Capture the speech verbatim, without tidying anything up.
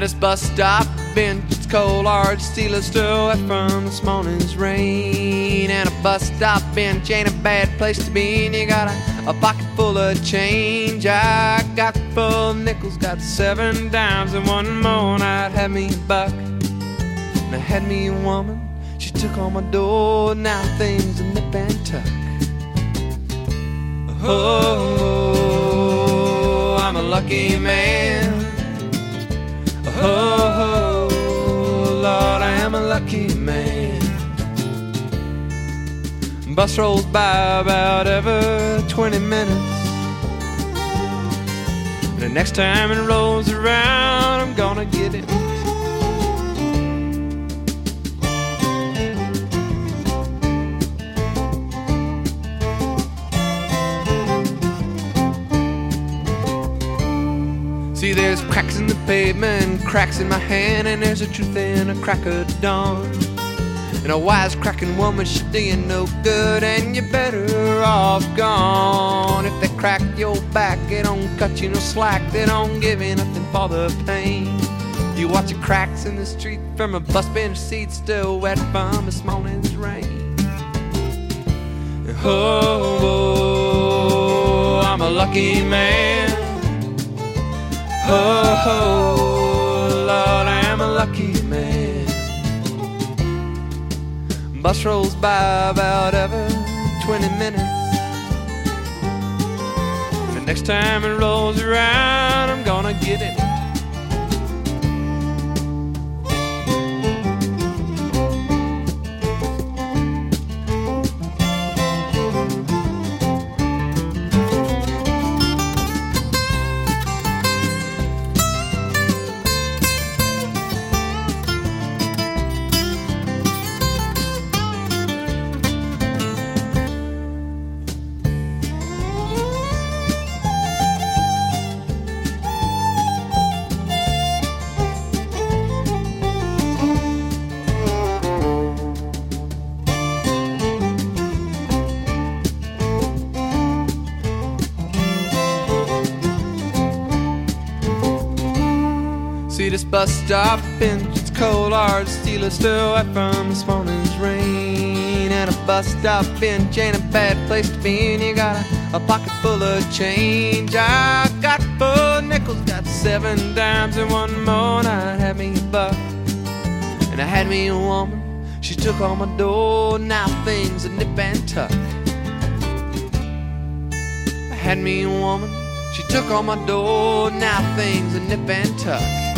this bus stop bench, it's cold, hard, steel still wet from this morning's rain. And a bus stop bench ain't a bad place to be, and you got a, a pocket full of change. I got full of nickels, got seven dimes, and one more night had me a buck. And I had me a woman, she took on my door, now things a nip and tuck. Oh, I'm a lucky man. Oh, Lord, I am a lucky man. Bus rolls by about every twenty minutes. The next time it rolls around, I'm gonna get it. See, there's cracks in the pavement, cracks in my hand, and there's a truth in a crack of dawn. And a wise-cracking woman, she do you no good, and you're better off gone. If they crack your back, they don't cut you no slack, they don't give you nothing for the pain. You watch the cracks in the street from a bus bench seat, still wet from this morning's rain. Oh, I'm a lucky man. Oh, Lord, I am a lucky man. Bus rolls by about every twenty minutes. The next time it rolls around, I'm gonna get it. See this bus stop bench, it's cold, hard, steel is still wet from this morning's rain. And a bus stop bench ain't a bad place to be, and you got a, a pocket full of change. I got four nickels, got seven dimes, and one more night had me a buck. And I had me a woman, she took on my door, now things a nip and tuck. I had me a woman, she took on my door, now things a nip and tuck.